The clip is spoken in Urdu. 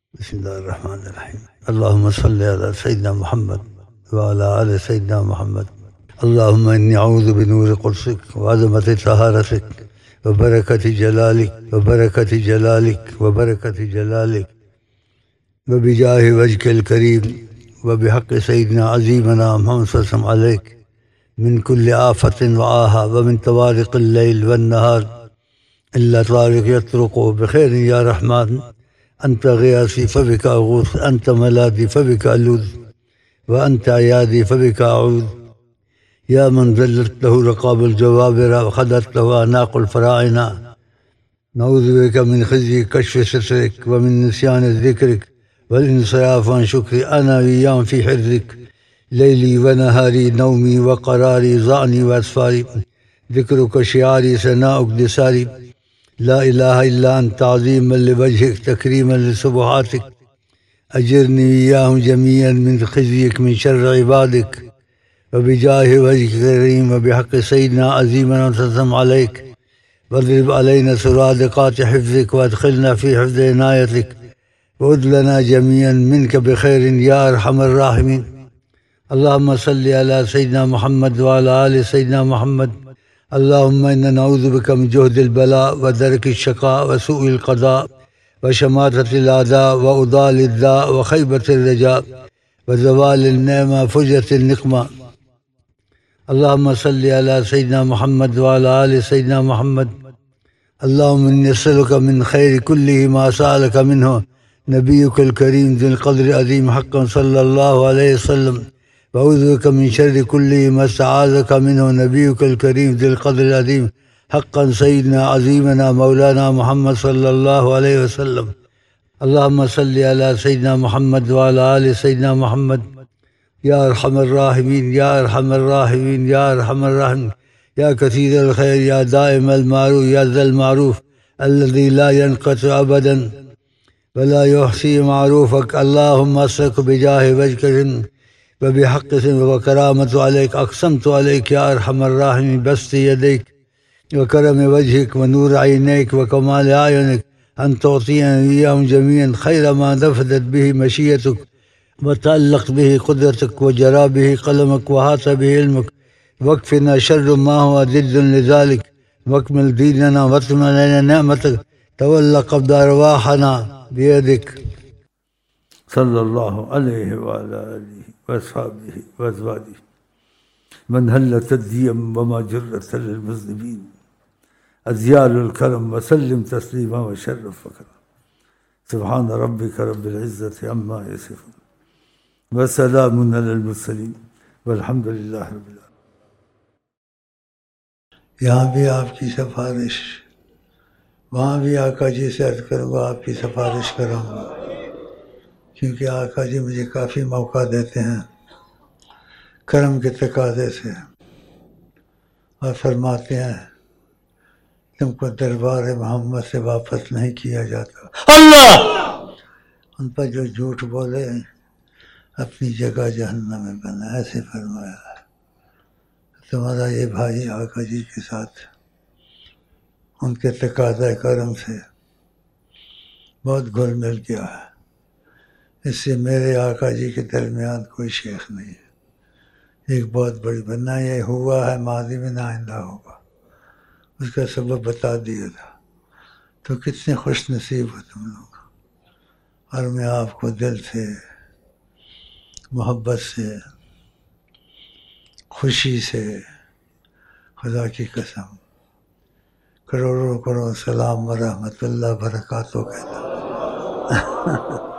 बिस्मिल्लाहिर्रहमानिर्रहीम। अल्लाहुम्मा सल्लि अला सय्यिदिना मुहम्मद व अला आलि सय्यिदिना मुहम्मद। अल्लाहुम्मा इन्नी अऊज़ु बिनूरि क़ुद्सिक व अज़मति तहारतिक व बरकति जलालिक व बरकति जलालिक व बरकति जलालिक व बिजाहि वजहिल करीम व बिहक़्क़ि सय्यिदिना अज़ीमना मुहम्मद सल्लल्लाहु अलैहि मिन कुल्लि आफ़तिन व आहा व मिन तवारिक़िल लैल वन नहार इल्ला तारिक़ यत्रुक़ु बिख़ैरिन या रहमान। أنت غياثي فبك أغوث، أنت ملاذي فبك ألوذ، وأنت عياذي فبك أعوذ. يا من ذللت له رقاب الجوابر وخدت له أعناق الفراعنة، نعوذ بك من خزي كشف سترك ومن نسيان ذكرك والانصراف عن شكري. أنا وياهم في حرزك، ليلي ونهاري، نومي وقراري، ظعني وأسفاري، ذكرك شعاري، ثناؤك دساري. لا إله إلا أنت تعظيما لوجهك تكريما لسبحاتك. أجرني إياهم جميعا من خزيك من شر عبادك وبجاه وجهك الكريم وبحق سيدنا عظيما وانتصم عليك. واضرب علينا سرادقات حفظك وادخلنا في حفظ عنايتك وأد لنا جميعا منك بخير يا أرحم الراحمين. اللهم صل على سيدنا محمد وعلى آل سيدنا محمد. اللهم إنا نعوذ بك من جهد البلاء ودرك الشقاء وسوء القضاء وشماتة الأعداء وأضال الداء وخيبة الرجاء وزوال النعمة فجرة النقمة. اللهم صل على سيدنا محمد وعلى آل سيدنا محمد. اللهم إني أسألك من خير كله ما سألك منه نبيك الكريم ذي القدر العظيم حقا صلى الله عليه وسلم، وأعوذ بك من شر كل ما استعاذك منه نبيك الكريم ذي القدر العظيم حقا سيدنا عظيمنا مولانا محمد صلى الله عليه وسلم. اللهم صل على سيدنا محمد وعلى آل سيدنا محمد. يا أرحم الراحمين يا أرحم الراحمين يا أرحم الراحمين يا كثير الخير يا دائم المعروف يا ذا المعروف الذي لا ينقطع أبدا ولا يحصي معروفك. اللهم أسألك بجاه وجهك وبحق وكرامة عليك أقسمت عليك يا أرحم الراحمين بسط يديك وكرم وجهك ونور عينيك وكمال أعينك أن تعطينا إياهم جميعا خير ما نفذت به مشيتك وتألقت به قدرتك وجرى به قلمك وهات به علمك، واكفنا شر ما هو ضد لذلك، واكمل ديننا واتم علينا نعمتك، تولى قبض أرواحنا بيدك. صلى الله عليه وعلى آله وأصحابه وأزواجه من هلت الديم وما جرت للمذنبين أذيال الكرم وسلم تسليما وشرف فكرا. سبحان ربك رب العزة عما يصفون وسلام على المرسلين والحمد لله رب العالمين. यहाँ भी आपकी सिफारिश, वहाँ भी आका जी से अर्ज़ करूँगा आपकी सिफारिश कराऊँगा, क्योंकि आका जी मुझे काफ़ी मौका देते हैं करम के तकाज़े से, और फरमाते हैं तुमको दरबार मोहम्मद से वापस नहीं किया जाता। अल्लाह उन पर जो झूठ बोले अपनी जगह जहन्नम में बना, ऐसे फरमाया है। तुम्हारा ये भाई आका जी के साथ उनके तकाज़ा करम से बहुत घुल मिल गया है, इससे मेरे आका जी के दरमियान कोई शेख नहीं है। एक बहुत बड़ी बनना ये हुआ है, माजी में ना आइंदा होगा, उसका सबब बता दिया था। तो कितने खुश नसीब हो तुम लोग। और मैं आपको दिल से मोहब्बत से खुशी से खुदा की कसम करोड़ों करोड़ सलाम व रहमतुल्लाह बरकातहू कहता